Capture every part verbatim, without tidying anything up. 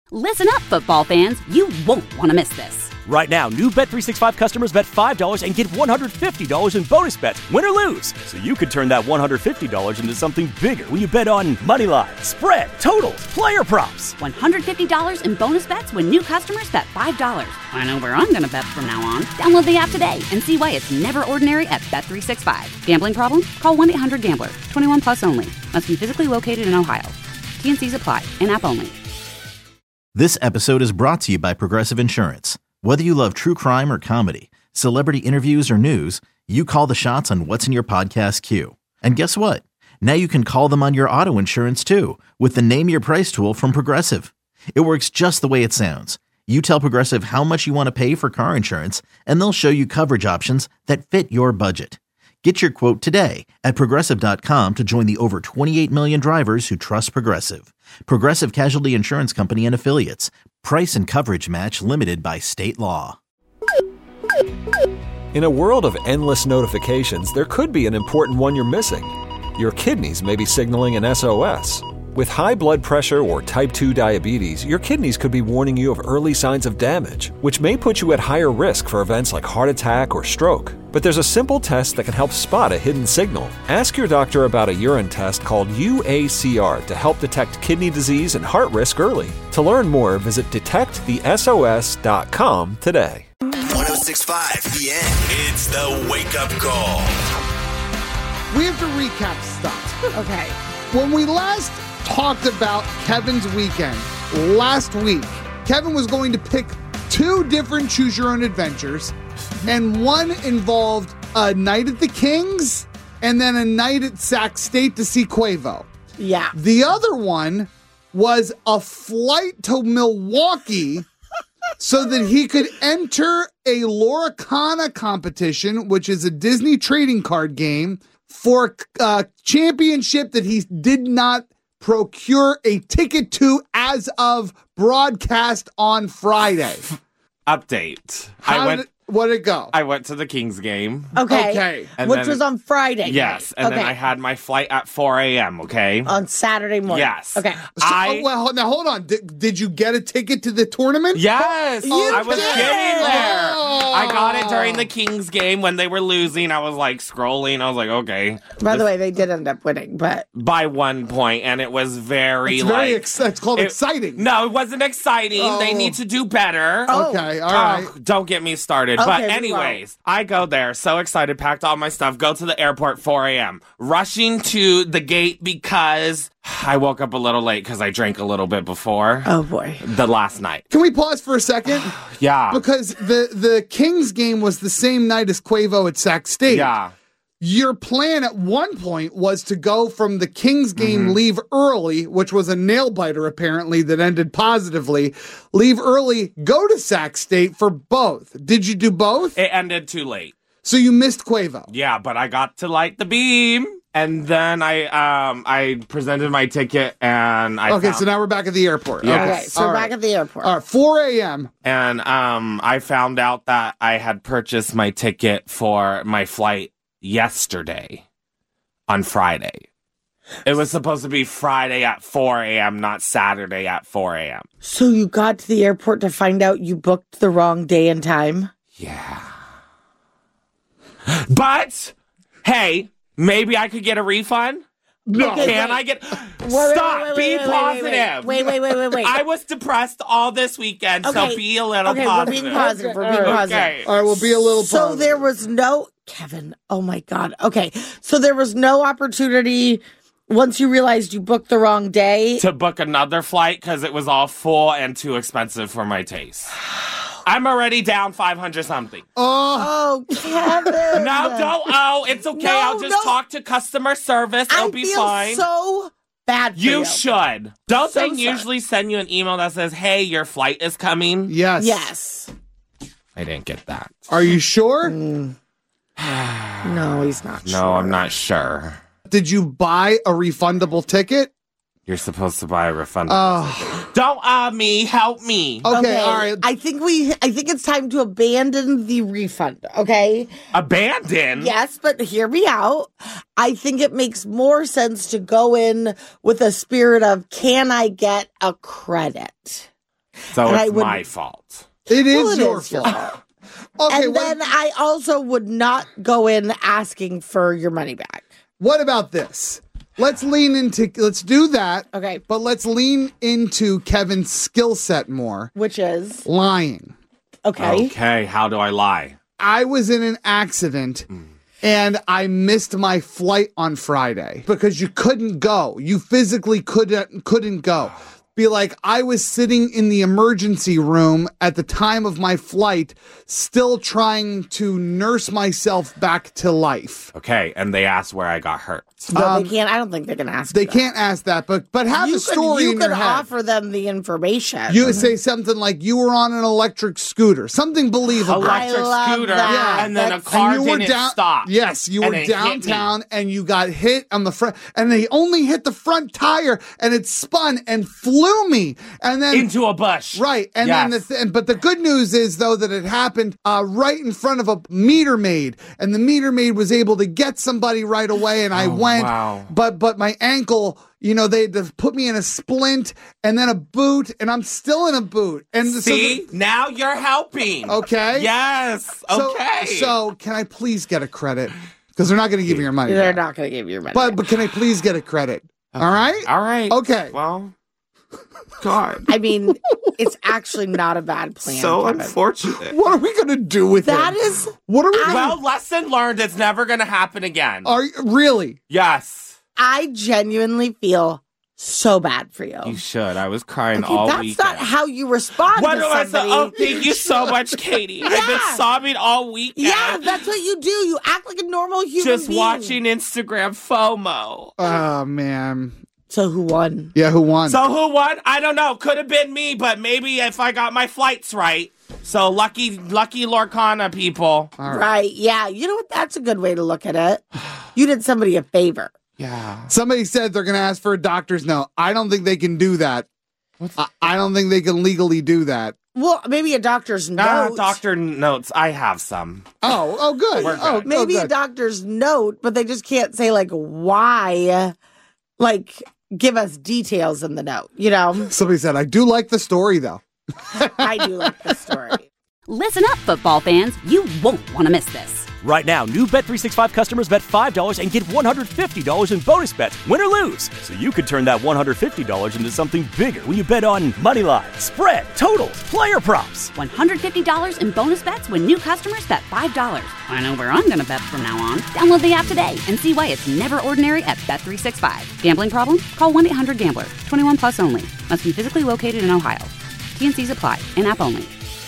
Listen up, football fans. You won't want to miss this. Right now, new Bet three sixty-five customers bet five dollars and get one hundred fifty dollars in bonus bets, win or lose. So you could turn that one hundred fifty dollars into something bigger when you bet on money line, spread, totals, player props. one hundred fifty dollars in bonus bets when new customers bet five dollars. I know where I'm going to bet from now on. Download the app today and see why it's never ordinary at Bet three sixty-five. Gambling problem? Call one eight hundred gambler. twenty-one plus only. Must be physically located in Ohio. T and C's apply. In-app only. This episode is brought to you by Progressive Insurance. Whether you love true crime or comedy, celebrity interviews or news, you call the shots on what's in your podcast queue. And guess what? Now you can call them on your auto insurance too with the Name Your Price tool from Progressive. It works just the way it sounds. You tell Progressive how much you want to pay for car insurance, and they'll show you coverage options that fit your budget. Get your quote today at Progressive dot com to join the over twenty-eight million drivers who trust Progressive. Progressive Casualty Insurance Company and Affiliates. Price and coverage match limited by state law. In a world of endless notifications, there could be an important one you're missing. Your kidneys may be signaling an S O S. With high blood pressure or type two diabetes, your kidneys could be warning you of early signs of damage, which may put you at higher risk for events like heart attack or stroke. But there's a simple test that can help spot a hidden signal. Ask your doctor about a urine test called U A C R to help detect kidney disease and heart risk early. To learn more, visit detect the S O S dot com today. one oh six point five The End. It's the wake-up call. We have to recap stuff. Okay. When we last talked about Kevin's weekend last week, Kevin was going to pick two different choose your own adventures, and one involved a night at the Kings and then a night at Sac State to see Quavo. Yeah. The other one was a flight to Milwaukee so that he could enter a Loracana competition, which is a Disney trading card game, for a championship that he did not procure a ticket to as of broadcast on Friday. Update. How I went. did, what'd it go? I went to the Kings game. Okay. Okay. And Which then- was on Friday. Yes, and okay. then I had my flight at four a.m., okay? On Saturday morning. Yes. Okay. So, I- oh, well, now hold on. Did, did you get a ticket to the tournament? Yes! You I was did! getting there! Oh. I got it during the Kings game when they were losing. I was like scrolling. I was like, okay. By the This- way, they did end up winning, but By one point, and it was very It's like. very ex- it's called it- exciting. No, it wasn't exciting. Oh. They need to do better. Oh. Okay, all right. Oh, don't get me started. Okay, but we anyways, I go there, so excited, packed all my stuff, go to the airport four a.m., rushing to the gate because I woke up a little late because I drank a little bit before oh boy. the last night. Can we pause for a second? Yeah. Because the, the Kings game was the same night as Quavo at Sac State. Yeah. Your plan at one point was to go from the Kings game, Mm-hmm. leave early, which was a nail biter apparently that ended positively. Leave early, go to Sac State for both. Did you do both? It ended too late. So you missed Quavo. Yeah, but I got to light the beam. And then I um I presented my ticket and I Okay, found, so now we're back at the airport. Yes. Okay, Okay, so all we're right. back at the airport. All right, four a.m. and um I found out that I had purchased my ticket for my flight yesterday on Friday. It was supposed to be Friday at four a.m., not Saturday at four a.m. So you got to the airport to find out you booked the wrong day and time? Yeah. But hey, maybe I could get a refund? No. Okay, Can wait. I get Wait, wait, Stop, wait, wait, be wait, wait, positive. Wait, wait, wait, wait, wait. I was depressed all this weekend, so Okay. be a little okay, positive. we're being positive. We're being Okay. positive. Okay. All right, we'll be a little So positive. there was no Kevin. Oh my God. Okay. So there was no opportunity once you realized you booked the wrong day. To book another flight because it was all full and too expensive for my taste. I'm already down five hundred something. Oh, Oh, Kevin. No, don't. Oh, it's okay. No, I'll just no. talk to customer service. It'll I be feel fine. so bad for you. you should. Don't So they sorry. usually send you an email that says, "Hey, your flight is coming"? yes. Yes. I didn't get that. Are you sure? No, he's not No, sure. I'm not sure. Did you buy a refundable ticket? You're supposed to buy a refund. Oh, Don't uh me, help me. okay, all right. I think we I think it's time to abandon the refund, okay? Abandon. Yes, but hear me out. I think it makes more sense to go in with a spirit of, can I get a credit? So And I it's would- my fault. It is Well, it your is your fault. fault. Okay, and what, then I also would not go in asking for your money back. what about this? Let's lean into, let's do that. Okay. But let's lean into Kevin's skill set more. Which is Lying. okay. Okay, how do I lie? I was in an accident and I missed my flight on Friday because you couldn't go. You physically couldn't couldn't go. Be like, I was sitting in the emergency room at the time of my flight, still trying to nurse myself back to life. Okay, and they asked where I got hurt. No, they can't. I don't think they can ask. They you that. can't ask that, but but have You a story could, you in could your head. offer them the information. You would say something like you were on an electric scooter, something believable. Electric I love scooter, that. and then a That's- car and you were didn't down, stop. Yes, you and were it hit downtown me. and you got hit on the front, and they only hit the front tire, and it spun and flew me, and then Into a bush. right, and Yes. then the th- but the good news is though that it happened uh, right in front of a meter maid, and the meter maid was able to get somebody right away, and I Oh, went, wow. but but my ankle. You know, they had to put me in a splint and then a boot, and I'm still in a boot. And so See, the- now you're helping. okay, Yes. So- Okay. So, can I please get a credit? Because they're not going to give me your money. They're back. not going to give you your money. But back. but can I please get a credit? All right. All right. Okay. Well, God. I mean, it's actually not a bad plan. so Kevin. unfortunate. What are we going to do with That it? is What are we? Well, lesson learned. It's never going to happen again. Are you, really? Yes. I genuinely feel so bad for you. You should. I was crying Okay, all that's weekend. not how you respond What to do I say? somebody. Oh, thank you so much, Katie. I've been Yeah. sobbing all weekend. Yeah, that's what you do. You act like a normal human Just being. watching Instagram FOMO. Oh man. So who won? Yeah. Who won? So who won? I don't know. Could have been me, but maybe if I got my flights right. So lucky, lucky Lorcana people. All right. Right. Yeah. You know what? That's a good way to look at it. You did somebody a favor. Yeah. Somebody said they're going to ask for a doctor's note. I don't think they can do that. I, I don't think they can legally do that. Well, maybe a doctor's Ah, note. doctor notes. I have some. Oh, oh, good. We're Oh, good. Maybe oh, a good. doctor's note, but they just can't say like why. Like, give us details in the note. You know, Somebody said I do like the story though. I do like the story. Listen up, football fans. You won't want to miss this. Right now, new Bet three sixty-five customers bet five dollars and get one hundred fifty dollars in bonus bets, win or lose. So you could turn that one hundred fifty dollars into something bigger when you bet on money line, spread, totals, player props. one hundred fifty dollars in bonus bets when new customers bet five dollars. I know where I'm going to bet from now on. Download the app today and see why it's never ordinary at Bet three sixty-five. Gambling problem? Call one eight hundred gambler. twenty-one plus only. Must be physically located in Ohio. T and C's apply. In-app only.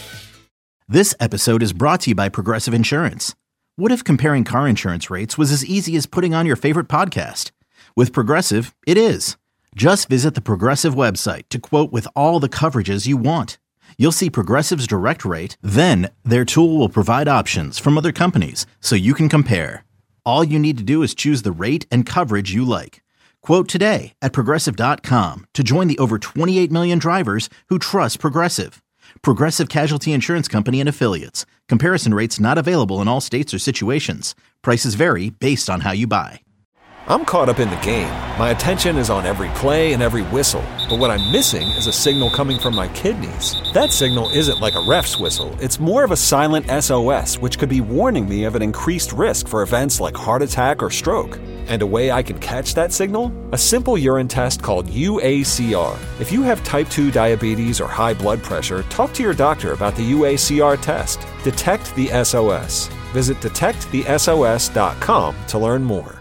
This episode is brought to you by Progressive Insurance. What if comparing car insurance rates was as easy as putting on your favorite podcast? With Progressive, it is. Just visit the Progressive website to quote with all the coverages you want. You'll see Progressive's direct rate, then their tool will provide options from other companies so you can compare. All you need to do is choose the rate and coverage you like. Quote today at progressive dot com to join the over twenty-eight million drivers who trust Progressive. Progressive Casualty Insurance Company and Affiliates. Comparison rates not available in all states or situations. Prices vary based on how you buy. I'm caught up in the game. My attention is on every play and every whistle. But what I'm missing is a signal coming from my kidneys. That signal isn't like a ref's whistle. It's more of a silent S O S, which could be warning me of an increased risk for events like heart attack or stroke. And a way I can catch that signal? A simple urine test called U A C R. If you have type two diabetes or high blood pressure, talk to your doctor about the U A C R test. Detect the S O S. Visit detect the S O S dot com to learn more.